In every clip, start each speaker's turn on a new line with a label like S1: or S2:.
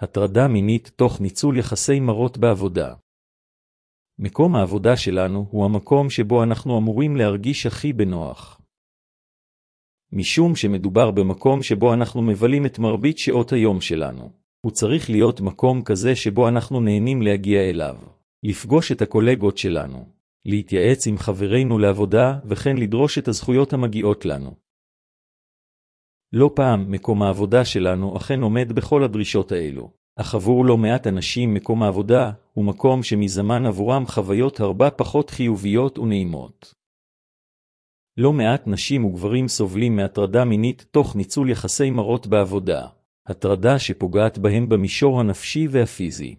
S1: הטרדה מינית תוך ניצול יחסי מרות בעבודה. מקום העבודה שלנו הוא המקום שבו אנחנו אמורים להרגיש הכי בנוח. משום שמדובר במקום שבו אנחנו מבלים את מרבית שעות היום שלנו. הוא צריך להיות מקום כזה שבו אנחנו נהנים להגיע אליו, לפגוש את הקולגות שלנו, להתייעץ עם חברינו לעבודה וכן לדרוש את הזכויות המגיעות לנו. לא פעם מקום העבודה שלנו אכן עומד בכל הדרישות האלו, אך עבור לא מעט אנשים מקום העבודה הוא מקום שמזמן עבורם חוויות הרבה פחות חיוביות ונעימות. לא מעט נשים וגברים סובלים מהטרדה מינית תוך ניצול יחסי מרות בעבודה, הטרדה שפוגעת בהם במישור הנפשי והפיזי.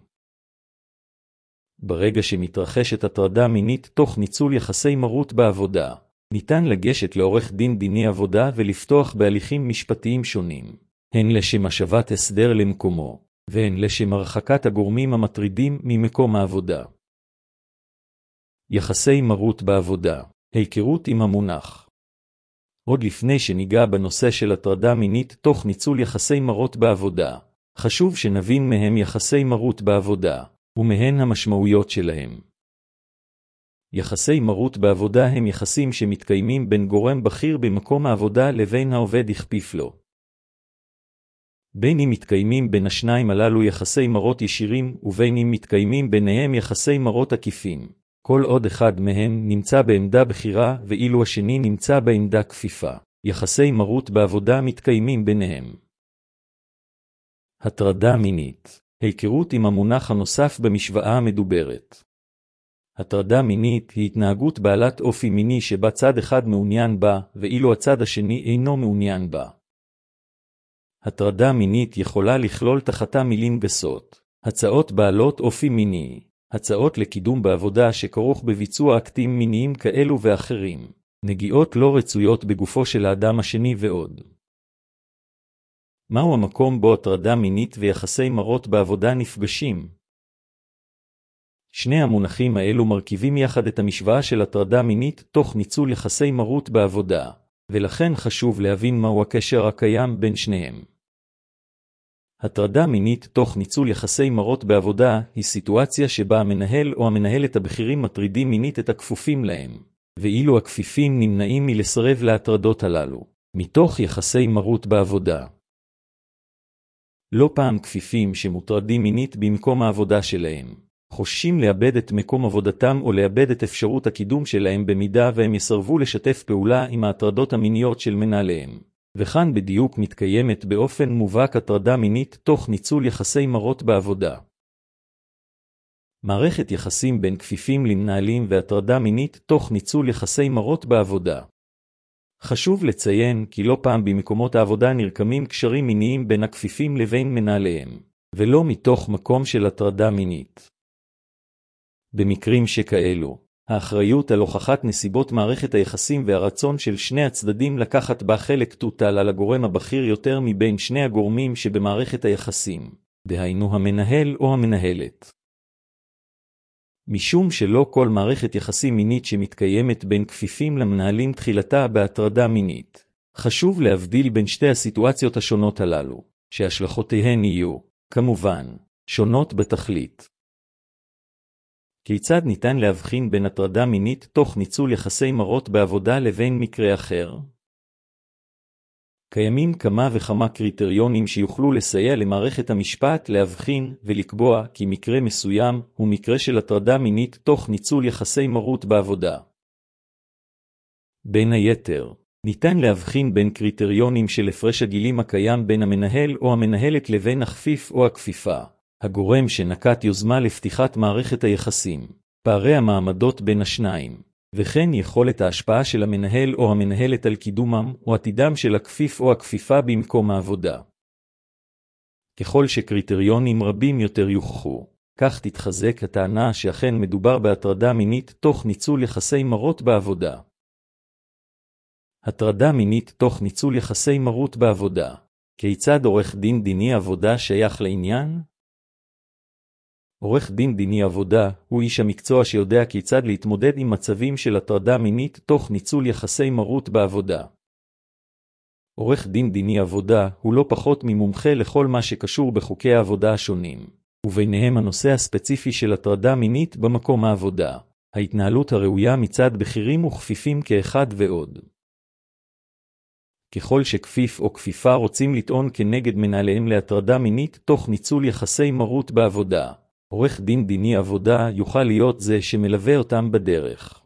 S1: ברגע שמתרחשת הטרדה מינית תוך ניצול יחסי מרות בעבודה, ניתן לגשת לעורך דין דיני עבודה ולפתוח בהליכים משפטיים שונים, הן לשם השבת הסדר למקומו, והן לשם הרחקת הגורמים המטרידים ממקום העבודה. יחסי מרות בעבודה, היכרות עם המונח. עוד לפני שניגע בנושא של הטרדה מינית תוך ניצול יחסי מרות בעבודה, חשוב שנבין מהם יחסי מרות בעבודה, ומהן המשמעויות שלהם. יחסי מרות בעבודה הם יחסים שמתקיימים בין גורם בכיר במקום העבודה לבין העובד הכפיף לו. בין אם מתקיימים בין השניים הללו יחסי מרות ישירים ובין אם מתקיימים ביניהם יחסי מרות עקיפים, כל עוד אחד מהם נמצא בעמדה בחירה ואילו השני נמצא בעמדה כפיפה, יחסי מרות בעבודה מתקיימים ביניהם. הטרדה מינית, היכרות עם המונח הנוסף במשוואה המדוברת. הטרדה מינית היא התנהגות בעלת אופי מיני שבה צד אחד מעוניין בה ואילו הצד השני אינו מעוניין בה. הטרדה מינית יכולה לכלול תחתה מילים גסות, הצעות בעלות אופי מיני, הצעות לקידום בעבודה שכרוך בביצוע אקטים מיניים כאלו ואחרים, נגיעות לא רצויות בגופו של האדם השני ועוד. מהו המקום בו הטרדה מינית ויחסי מרות בעבודה נפגשים? שני המונחים האלו מרכיבים יחד את המשוואה של הטרדה מינית תוך ניצול יחסי מרות בעבודה, ולכן חשוב להבין מהו הקשר הקיים בין שניהם. הטרדה מינית תוך ניצול יחסי מרות בעבודה היא סיטואציה שבה המנהל או המנהלת הבכירים מטרידים מינית את הכפופים להם, ואילו הכפיפים נמנעים מלסרב להטרדות הללו, מתוך יחסי מרות בעבודה. לא פעם כפיפים שמוטרדים מינית במקום העבודה שלהם, חוששים לאבד את מקום עבודתם או לאבד את אפשרות הקידום שלהם במידה והם יסרבו לשתף פעולה עם ההטרדות המיניות של מנהליהם. וכאן בדיוק מתקיימת באופן מובהק הטרדה מינית תוך ניצול יחסי מרות בעבודה. מערכת יחסים בין כפיפים למנהלים והטרדה מינית תוך ניצול יחסי מרות בעבודה. חשוב לציין כי לא פעם במקומות העבודה נרקמים קשרים מיניים בין הכפיפים לבין מנהליהם, ולא מתוך מקום של הטרדה מינית. במקרים שכאלו, האחריות על הוכחת נסיבות מערכת היחסים והרצון של שני הצדדים לקחת בה חלק תוטל על הגורם הבכיר יותר מבין שני הגורמים שבמערכת היחסים, דהיינו המנהל או המנהלת. משום שלא כל מערכת יחסים מינית שמתקיימת בין כפיפים למנהלים תחילתה בהטרדה מינית, חשוב להבדיל בין שתי הסיטואציות השונות הללו, שהשלכותיהן יהיו, כמובן, שונות בתכלית. כיצד ניתן להבחין בין הטרדה מינית תוך ניצול יחסי מרות בעבודה לבין מקרה אחר? קיימים כמה וכמה קריטריונים שיוכלו לסייע למערכת המשפט להבחין ולקבוע כי מקרה מסוים הוא מקרה של הטרדה מינית תוך ניצול יחסי מרות בעבודה. בין היתר, ניתן להבחין בין קריטריונים של הפרש הגילים הקיים בין המנהל או המנהלת לבין הכפיף או הכפיפה, הגורם שנקט יוזמה לפתיחת מערכת היחסים, פערי המעמדות בין השניים, וכן יכולת ההשפעה של המנהל או המנהלת על קידומם או עתידם של הכפיף או הכפיפה במקום העבודה. ככל שקריטריונים רבים יותר יוכחו, כך תתחזק הטענה שאכן מדובר בהטרדה מינית תוך ניצול יחסי מרות בעבודה. הטרדה מינית תוך ניצול יחסי מרות בעבודה. כיצד עורך דין דיני עבודה שייך לעניין? עורך דין דיני עבודה הוא איש המקצוע שיודע כיצד להתמודד עם מצבים של הטרדה מינית תוך ניצול יחסי מרות בעבודה. עורך דין דיני עבודה הוא לא פחות ממומחה לכל מה שקשור בחוקי העבודה השונים, וביניהם הנושא הספציפי של הטרדה מינית במקום העבודה, ההתנהלות הראויה מצד בכירים וכפיפים כאחד ועוד. ככל שכפיף או כפיפה רוצים לטעון כנגד מנהליהם להטרדה מינית תוך ניצול יחסי מרות בעבודה, עורך דין דיני עבודה יוכל להיות זה שמלווה אותם בדרך.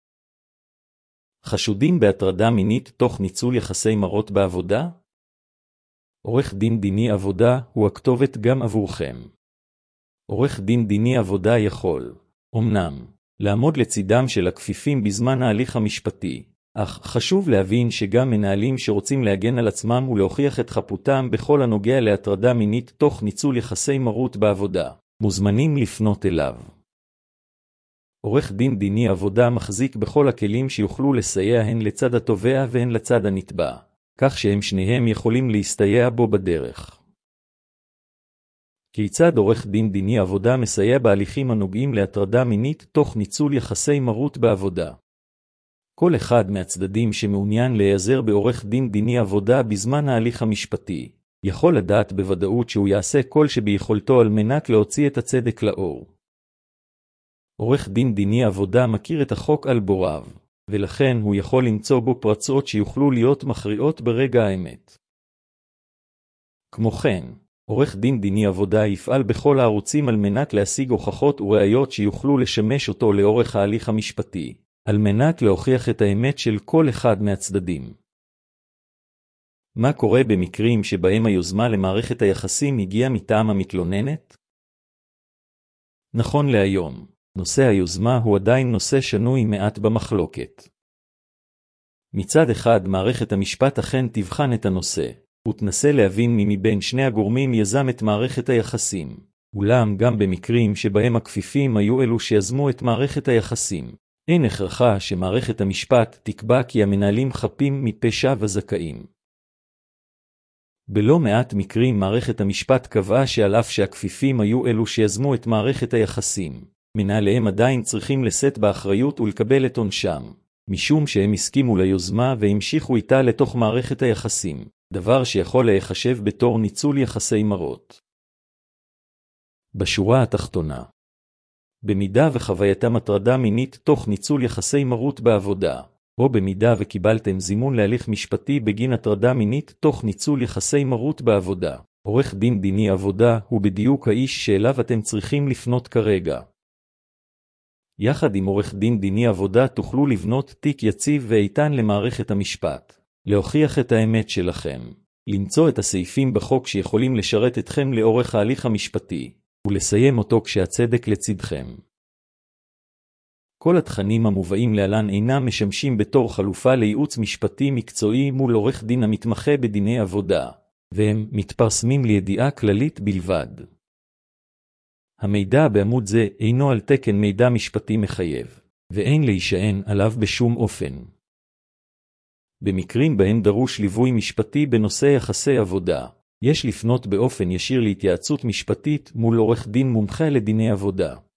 S1: חשודים בהטרדה מינית תוך ניצול יחסי מרות בעבודה? עורך דין דיני עבודה הוא הכתובת גם עבורכם. עורך דין דיני עבודה יכול, אמנם, לעמוד לצידם של הכפיפים בזמן ההליך המשפטי, אך חשוב להבין שגם מנהלים שרוצים להגן על עצמם ולהוכיח את חפותם בכל הנוגע להטרדה מינית תוך ניצול יחסי מרות בעבודה, מוזמנים לפנות אליו. עורך דין דיני עבודה מחזיק בכל הכלים שיוכלו לסייע הן לצד התובע והן לצד הנתבע, כך שהם שניהם יכולים להסתייע בו בדרך. כיצד עורך דין דיני עבודה מסייע בהליכים הנוגעים להטרדה מינית תוך ניצול יחסי מרות בעבודה? כל אחד מהצדדים שמעוניין להיעזר בעורך דין דיני עבודה בזמן ההליך המשפטי, יכול לדעת בוודאות שהוא יעשה כל שביכולתו על מנת להוציא את הצדק לאור. עורך דין דיני עבודה מכיר את החוק על בוריו, ולכן הוא יכול למצוא בו פרצות שיוכלו להיות מכריעות ברגע האמת. כמו כן, עורך דין דיני עבודה יפעל בכל הערוצים על מנת להשיג הוכחות וראיות שיוכלו לשמש אותו לאורך ההליך המשפטי, על מנת להוכיח את האמת של כל אחד מהצדדים. מה קורה במקרים שבהם היוזמה למערכת היחסים הגיעה מטעם המתלוננת? נכון להיום, נושא היוזמה הוא עדיין נושא שנוי מעט במחלוקת. מצד אחד מערכת המשפט אכן תבחן את הנושא, ותנסה להבין מי מבין שני הגורמים יזם את מערכת היחסים, אולם גם במקרים שבהם הכפיפים היו אלו שיזמו את מערכת היחסים, אין הכרחה שמערכת המשפט תקבע כי המנהלים חפים מפשע וזכאים. בלא מעט מקרים מערכת המשפט קבעה שעל אף שהכפיפים היו אלו שיזמו את מערכת היחסים, מנהליהם עדיין צריכים לשאת באחריות ולקבל את עונשם, משום שהם הסכימו ליוזמה והמשיכו איתה לתוך מערכת היחסים, דבר שיכול להיחשב בתור ניצול יחסי מרות. בשורה התחתונה, במידה וחווייתם הטרדה מינית תוך ניצול יחסי מרות בעבודה, או במידה וקיבלתם זימון להליך משפטי בגין הטרדה מינית תוך ניצול יחסי מרות בעבודה, עורך דין דיני עבודה הוא בדיוק האיש שאליו אתם צריכים לפנות כרגע. יחד עם עורך דין דיני עבודה תוכלו לבנות תיק יציב ואיתן למערכת המשפט, להוכיח את האמת שלכם, למצוא את הסעיפים בחוק שיכולים לשרת אתכם לאורך ההליך המשפטי, ולסיים אותו כשהצדק לצדכם. כל התכנים המובאים להלן אינם משמשים בתור חלופה לייעוץ משפטי מקצועי מול עורך דין המתמחה בדיני עבודה, והם מתפרסמים לידיעה כללית בלבד. המידע בעמוד זה אינו על תקן מידע משפטי מחייב, ואין להישען עליו בשום אופן. במקרים בהם דרוש ליווי משפטי בנושא יחסי עבודה, יש לפנות באופן ישיר להתייעצות משפטית מול עורך דין מומחה לדיני עבודה.